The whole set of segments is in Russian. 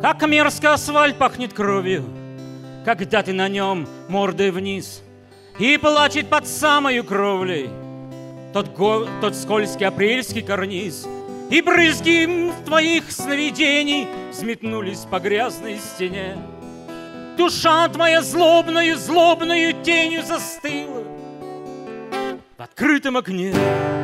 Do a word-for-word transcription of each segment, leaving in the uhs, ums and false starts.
Так мерзко асфальт пахнет кровью, когда ты на нем мордой вниз, и плачет под самою кровлей тот, го... тот скользкий апрельский карниз. И брызги твоих сновидений взметнулись по грязной стене. Душа твоя злобною, злобною тенью застыла в открытом окне.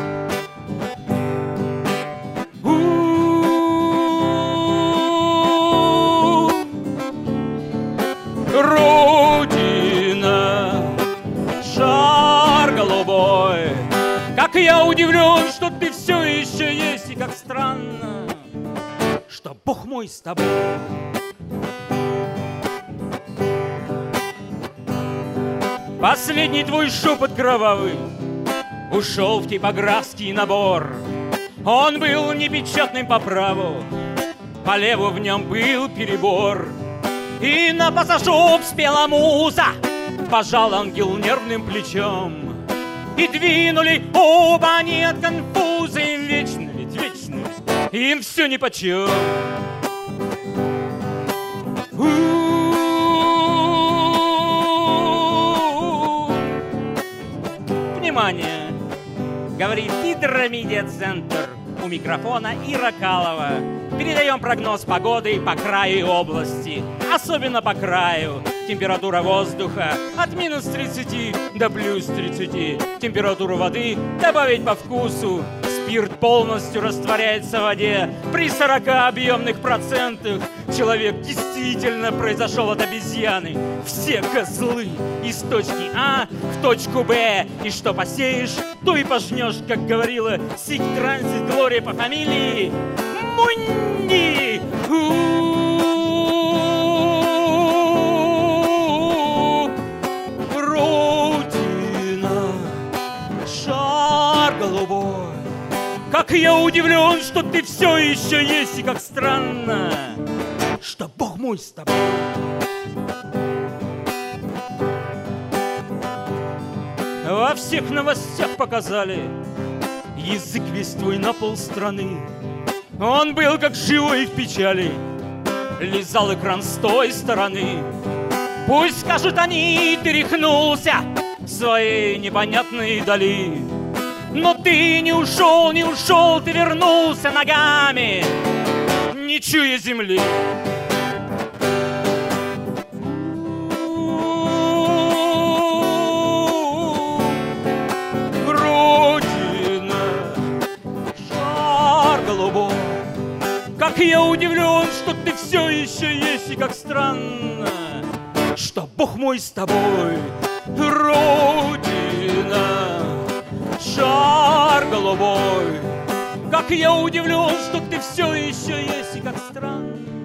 Родина, шар голубой, как я удивлен, что ты все еще есть, и как странно, что Бог мой с тобой. Последний твой шепот кровавый ушел в типографский набор. Он был непечатным по праву, по леву в нем был перебор. И на пассажок спела муза, пожал ангел нервным плечом. И двинули оба они от конфуза, им вечно, ведь вечно, им все нипочем. Внимание! Говорит Гидромедиацентр. У микрофона Ира Калова. Передаем прогноз погоды по краю области. Особенно по краю. Температура воздуха от минус тридцати до плюс тридцати. Температуру воды добавить по вкусу. Спирт полностью растворяется в воде. При сорока объемных процентах человек действительно произошел от обезьяны. Все козлы из точки А в точку Б. И что посеешь, то и пожнешь, как говорила Сиг Транзит Глория по фамилии Мунди. Родина, шар голубой, как я удивлен, что ты все еще есть, и как странно, что Бог мой с тобой. Во всех новостях показали язык весь твой на полстраны. Он был как живой в печали, лизал экран с той стороны. Пусть скажут они, ты рехнулся в своей непонятной дали. Но ты не ушел, не ушел, ты вернулся ногами, не чуя земли. Как я удивлен, что ты все еще есть, и как странно, что Бог мой с тобой. Родина, шар голубой, как я удивлен, что ты все еще есть, и как странно.